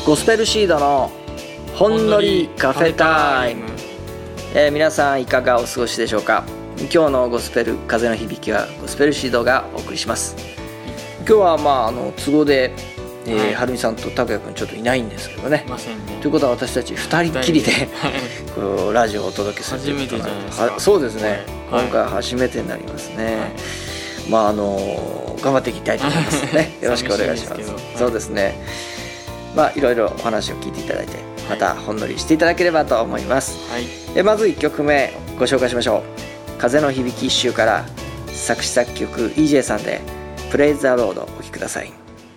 ゴスペルシードのほんのりカフェタイム。皆さんいかがお過ごしでしょうか。今日のゴスペル風の響きはゴスペルシードがお送りします。今日は都合で、はるみさんとたくやくんちょっといないんですけどね。ということは私たち2人きりでこのラジオをお届けする初めてじゃないですか。 そうですね、今回初めてになりますね。頑張っていきたいと思いますね。よろしくお願いします。そうですね、いろいろお話を聞いていただいて、またほんのりしていただければと思います。まず1曲目ご紹介しましょう。風の響き一周から作詞作曲 EJ さんでプレイズ・ザ・ロードお聴きください。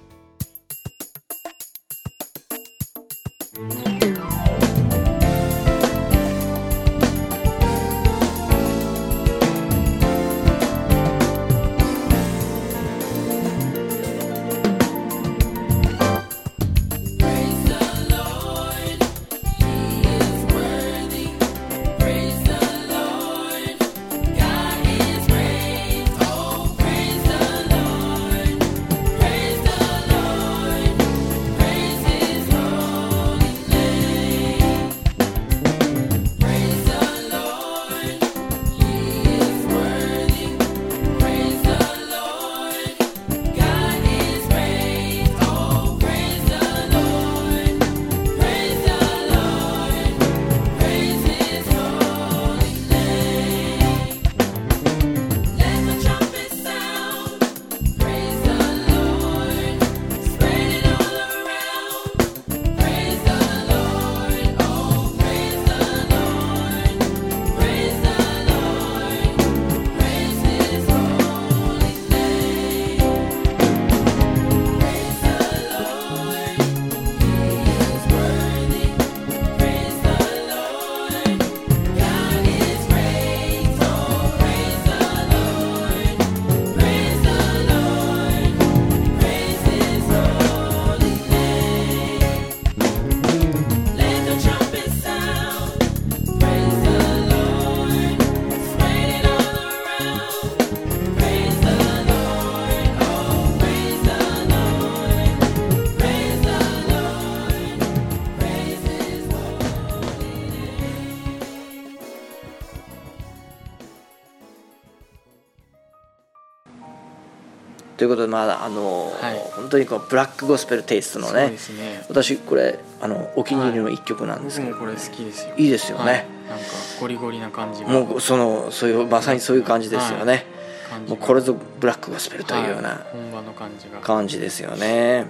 ということで、本当にこうブラックゴスペルテイストの ね、私これお気に入りの一曲なんですけど、 僕もこれ好きですよ。 いいですよね、 なんかゴリゴリな感じが、 もうそういうまさにそういう感じですよね、もうこれぞブラックゴスペルというような本場の感じですよね。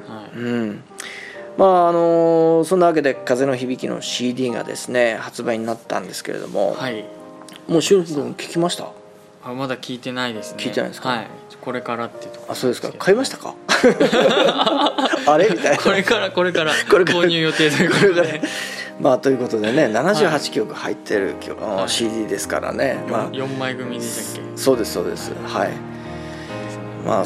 そんなわけで風の響きの CD がですね発売になったんですけれども、もう収録分聞きました？ まだ聞いてないですね。聞いてないですか？これからっていうところ。 そうですか。買いましたか？あれみたいな。これから購入予定ということで。 ということでね、78曲入ってるCD ですからね。 4枚組でしたっけ？ そうです。はい。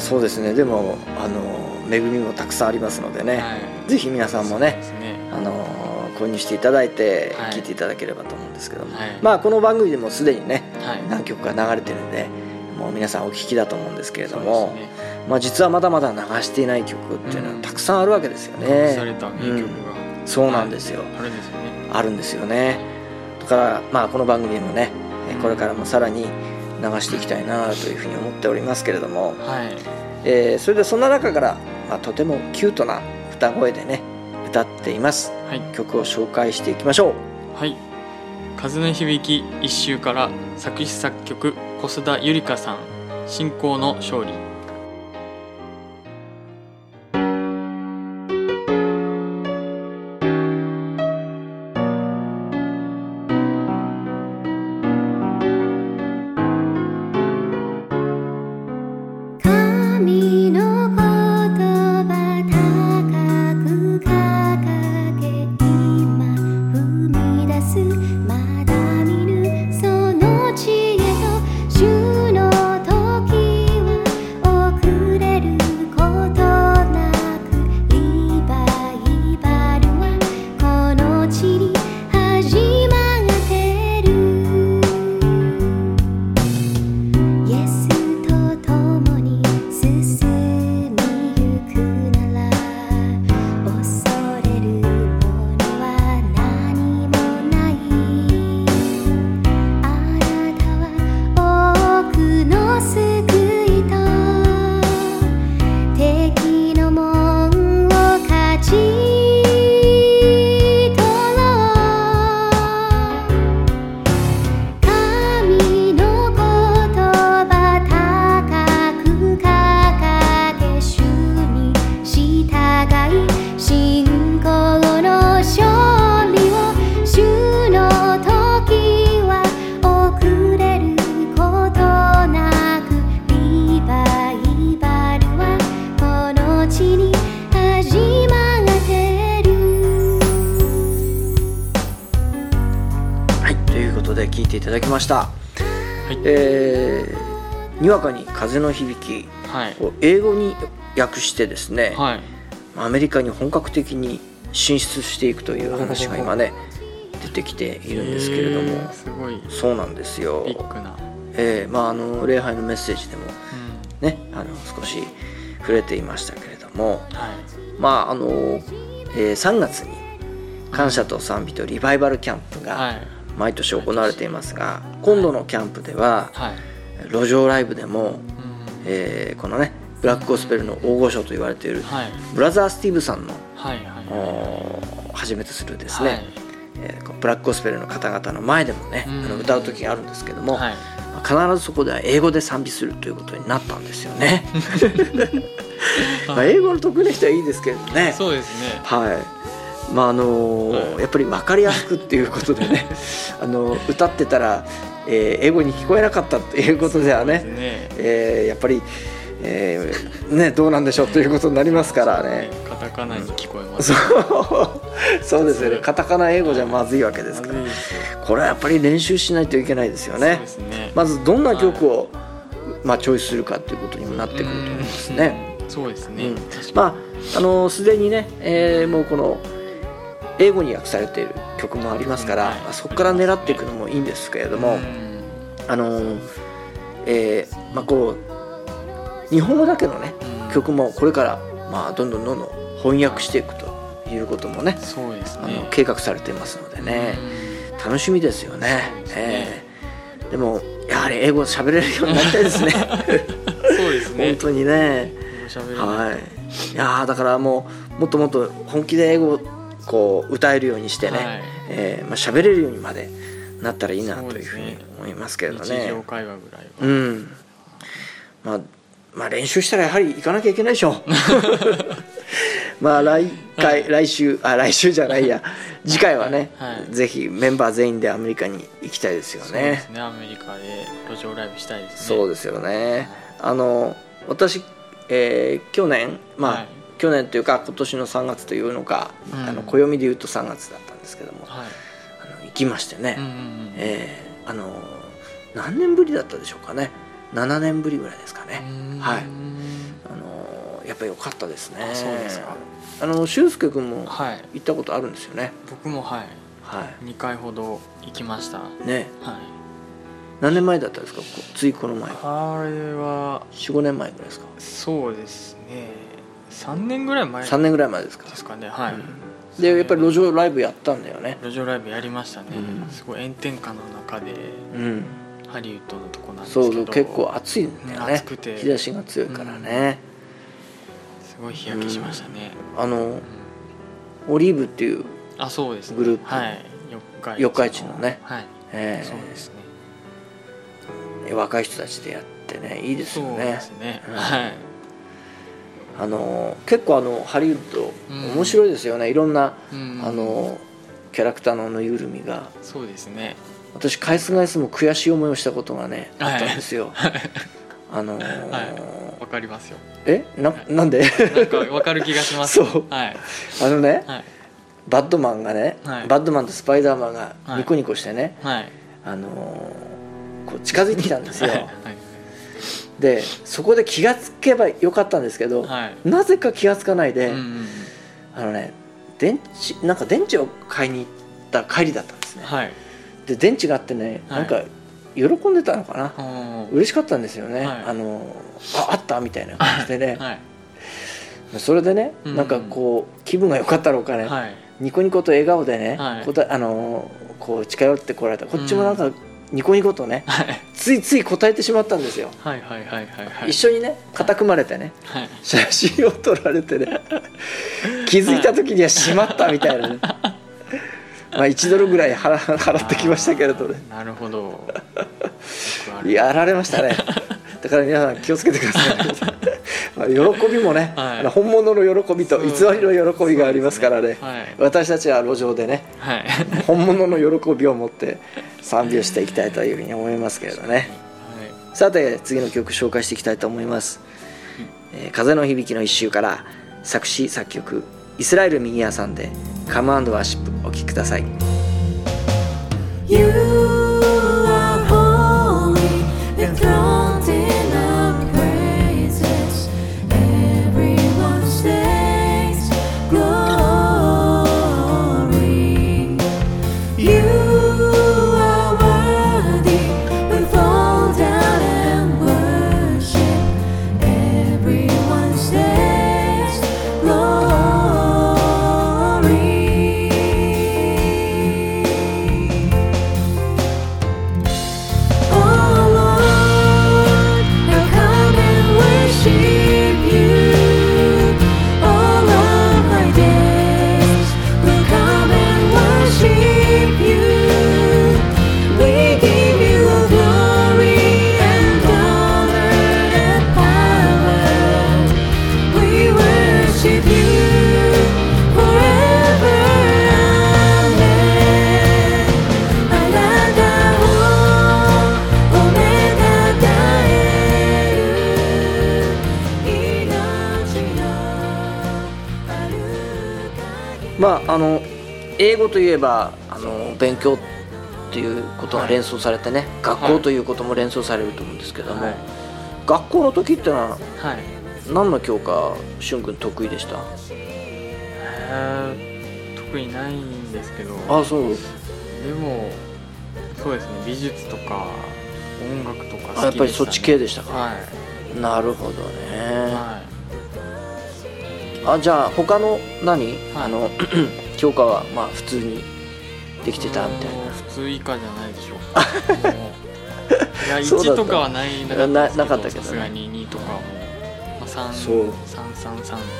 そうですね。でも恵みもたくさんありますのでね。ぜひ皆さんもね、購入していただいて聴いていただければと思うんですけども、この番組でもすでにね、何曲か流れてるんで、もう皆さんお聴きだと思うんですけれども、実はまだまだ流していない曲っていうのはたくさんあるわけですよね。 隠された名曲が、 そうなんですよ、あるんですよね。だからこの番組でもね、これからもさらに流していきたいなというふうに思っておりますけれども、それでそんな中から、とてもキュートな歌声でね歌っています、曲を紹介していきましょう。 風の響き一周から作詞作曲小須田ゆりかさん、信仰の勝利。 主の時はていただきました。にわかに風の響きを英語に訳してですね、はい、アメリカに本格的に進出していくという話が今ね出てきているんですけれども、 すごいそうなんですよ。 ビッグな、 礼拝のメッセージでもね、少し触れていましたけれども、はい、3月に感謝と賛美とリバイバルキャンプが毎年行われていますが、今度のキャンプでは路上ライブでも、このねブラックゴスペルの大御所と言われているブラザー・スティーブさんのはじめとするですね、ブラックゴスペルの方々の前でもね歌う時があるんですけども、必ずそこでは英語で賛美するということになったんですよね。英語の得意な人はいいですけどね。 そうですね。 はい。やっぱり分かりやすくっていうことでね歌ってたら、英語に聞こえなかったっていうことではね、やっぱり、どうなんでしょうということになりますからね。 カタカナに聞こえます。 そうですよね。カタカナ英語じゃまずいわけですから、これはやっぱり練習しないといけないですよね。そうですね。まずどんな曲を、チョイスするかということにもなってくると思いますね。 そうですね。 すでにね、もうこの英語に訳されている曲もありますから、そこから狙っていくのもいいんですけれども、こう日本語だけのね曲もこれからどんどん翻訳していくということもね、そうですね、計画されていますのでね、楽しみですよね。でもやはり英語喋れるようになりたいですね。 そうですね。 本当にね。はい。いやだからもっともっと本気で英語こう歌えるようにしてね、喋れるようにまでなったらいいなというふうに思いますけれどね。 日常会話ぐらいは。練習したらやはり行かなきゃいけないでしょう。来週じゃないや、次回はね、ぜひメンバー全員でアメリカに行きたいですよね。そうですね。アメリカで路上ライブしたいですね。 そうですよね。私、去年去年というか今年の3月というのか、暦でいうと3月だったんですけども、行きましてね、何年ぶりだったでしょうかね。7年ぶりぐらいですかね。はい。やっぱり良かったですね。 そうですか。 俊介君も行ったことあるんですよね。 僕も2回ほど行きましたね。何年前だったんですか。ついこの前。 あれは 4,5 年前ぐらいですか。 そうですね。3年ぐらい前 3年ぐらい前ですか。 ですかね。はい。 でやっぱり路上ライブやったんだよね。 路上ライブやりましたね。すごい炎天下の中で、ハリウッドのとこなんですけど、 そう結構暑いんだよね。 暑くて日差しが強いからね。 すごい日焼けしましたね。 オリーブっていうそうですね、 グループ、四日市のね、 そうですね。 若い人たちでやってね、いいですよね。 そうですね。はい。 結構ハリウッド面白いですよね。いろんなキャラクターのぬいぐるみが。 そうですね。 私返す返すも悔しい思いをしたことがねあったんですよ。 わかりますよ。 なんで？ なんかわかる気がします。 そう。バッドマンがね、バッドマンとスパイダーマンがニコニコしてね、こう近づいてきたんですよ。でそこで気がつけばよかったんですけど、なぜか気がつかないで、電池を買いに行った帰りだったんですね。で電池があってね、なんか喜んでたのかな、嬉しかったんですよね。あったみたいな感じでね、それでね、なんかこう気分が良かったのかね、ニコニコと笑顔でね、こう近寄ってこられた。こっちもなんかニコニコとね、ついつい答えてしまったんですよ。一緒にね肩組まれてね、写真を撮られてね、気づいた時にはしまったみたいなね。1ドルぐらい払ってきましたけれどね。 なるほど。 やられましたね。だから皆さん気をつけてください。喜びもね、本物の喜びと偽りの喜びがありますからね。私たちは路上でね、本物の喜びを持って賛美をしていきたいというふうに思いますけれどね。さて次の曲紹介していきたいと思います。風の響きの一周から作詞作曲イスラエル右屋さんでカム&ワーシップお聴きください。You まあ英語といえば勉強っていうことが連想されてね、学校ということも連想されると思うんですけども、学校の時ってのは何の教科しゅんくん得意でした？ 特にないんですけど。 あ、そう。 でもそうですね、美術とか音楽とか好きでしたね。 やっぱりそっち系でしたか。 はい。 なるほどね。 はい。 じゃあ他の教科はまあ普通にできてたみたいな。 普通以下じゃないでしょうか。いや1とかはなかったけど、さすがに2とかも、まあ、3、3、3、3、3、3みたいな。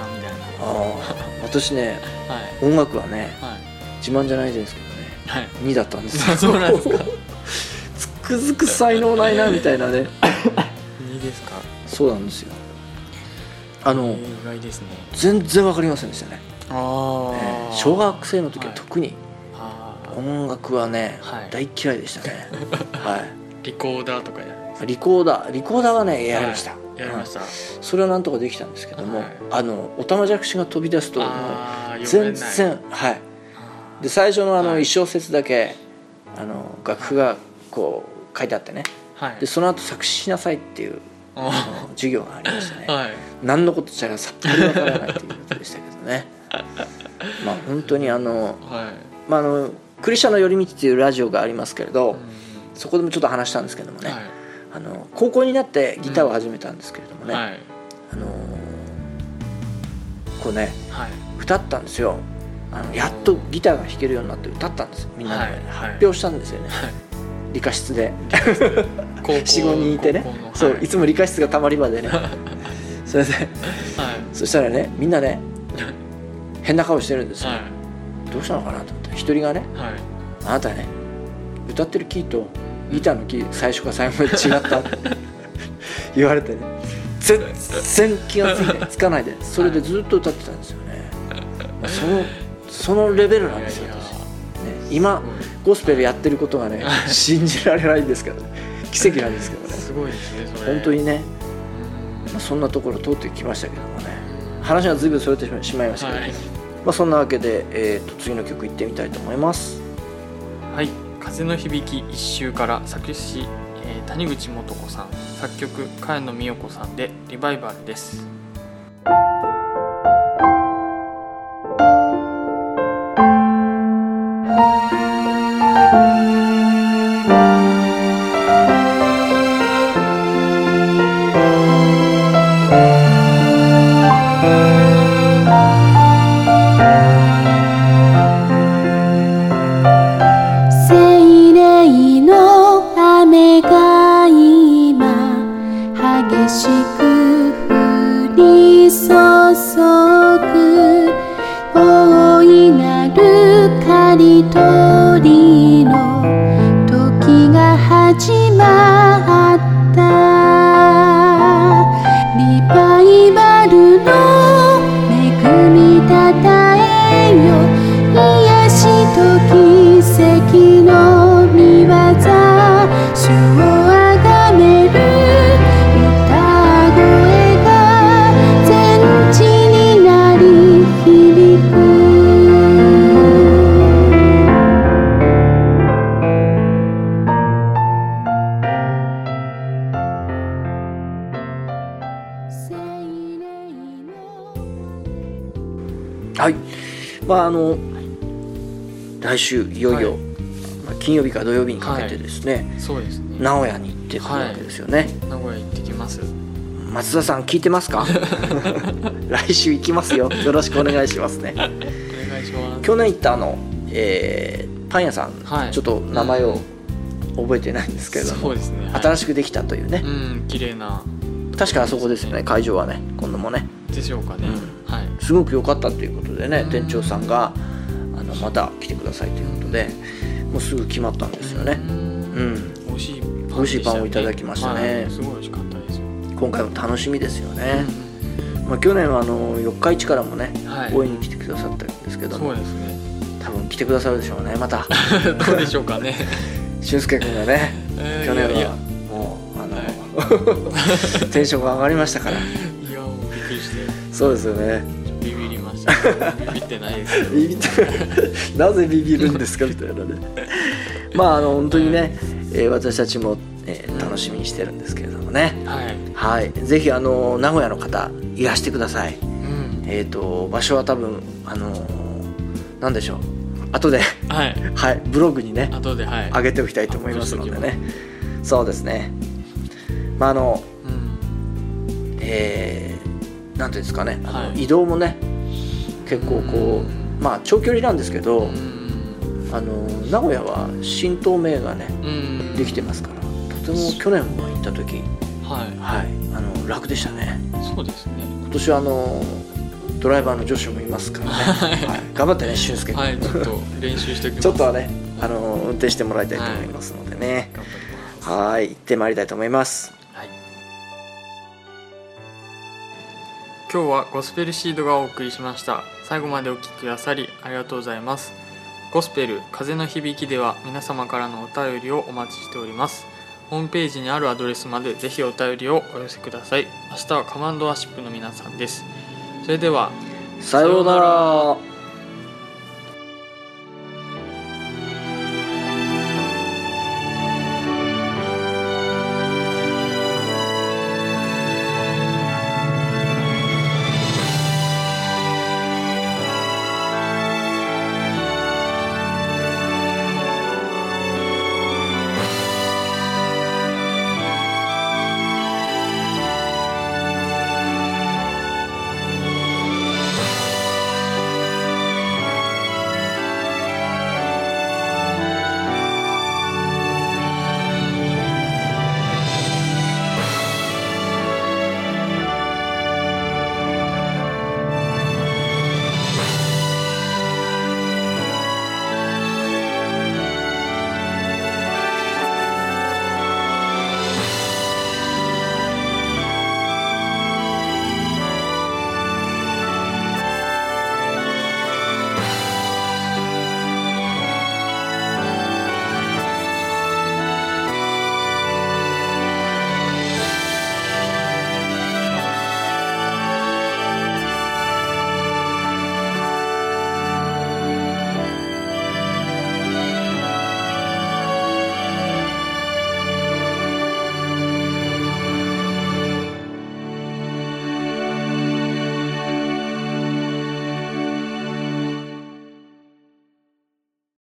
私ね、音楽はね、自慢じゃないですけどね、2だったんですよ。 そうなんですか。 つくづく才能ないなみたいなね。 2ですか。 そうなんですよ。 意外ですね。 全然わかりませんでしたね。小学生の時は特に音楽はね、大嫌いでしたね。はい。 リコーダーとかリコーダーはねやりました。 やりました。 それはなんとかできたんですけども、おたまじゃくしが飛び出すと全然、はい。で最初の1小節だけ楽譜がこう書いてあってね、でその後作詞しなさいっていう授業がありましてね、何のことじゃさっぱりわからないということでしたけどね。まあ本当にクリスチャンの寄り道っていうラジオがありますけれど、そこでもちょっと話したんですけどもね、高校になってギターを始めたんですけれどもね、こうね、歌ったんですよ。やっとギターが弾けるようになって歌ったんですよ。みんなで発表したんですよね、理科室で。 4,5 人いてね、そう、いつも理科室がたまり場でね。それで、そしたらね、みんなね変な顔してるんですよ。どうしたのかなと思って一人がね、あなたね、歌ってるキーとギターのキー最初から最後まで違ったって言われてね、全然気がつかないで、それでずっと歌ってたんですよね。そのレベルなんですよ、私、ね、今ゴスペルやってることがね信じられないんですけど、ね、奇跡なんですけどね。 すごいですね、それ。 本当にね、そんなところ通ってきましたけどもね、話が随分それてしまいましたけど、ね、そんなわけで、次の曲いってみたいと思います。 はい、風の響き一周から作詞、谷口素子さん、作曲茅野美代子さんでリバイバルです。 はい、来週いよいよ、金曜日から土曜日にかけてですね、 そうですね、 名古屋に行ってくるわけですよね。 名古屋行ってきます。 松田さん聞いてますか？来週行きますよ。よろしくお願いしますね。 お願いします。 去年行ったパン屋さん、ちょっと名前を覚えてないんですけれども、 そうですね、 新しくできたというね、 綺麗な、 確かあそこですよね、会場はね、今度もね。 でしょうかね。 すごく良かったということでね、店長さんがまた来てくださいということで、もうすぐ決まったんですよね。 美味しいパンをいただきましたね。 すごい美味しかったですよ。 今回も楽しみですよね。去年は四日市からもね、応援に来てくださったんですけども、 そうですね、 多分来てくださるでしょうね、また。 どうでしょうかね。 俊介君がね、去年はもうテンションが上がりましたから。 いや、もうびっくりして。 そうですよね。 ビビりました。 ビビってないですよ。 ビビってなぜビビるんですかみたいなね。まあ本当にね、私たちも、楽しみにしてるんですけれどもね。はい、ぜひ名古屋の方いらしてください。場所は多分なんでしょう、後でブログにね後で上げておきたいと思いますのでね。そうですね。まあなんていうんですかね、移動もね結構こうまあ長距離なんですけど、名古屋は新東名がねできてますから、とても去年も行った時楽でしたね。 そうですね。 今年はドライバーの女子もいますからね。頑張ってね、俊介君。 ちょっと練習しておきます。 ちょっとはね運転してもらいたいと思いますのでね。 頑張ります。 はい、行ってまいりたいと思います。 今日はゴスペルシードがお送りしました。最後までお聞きくださりありがとうございます。ゴスペル風の響きでは皆様からのお便りをお待ちしております。ホームページにあるアドレスまでぜひお便りをお寄せください。明日はカマンドワーシップの皆さんです。それではさようなら。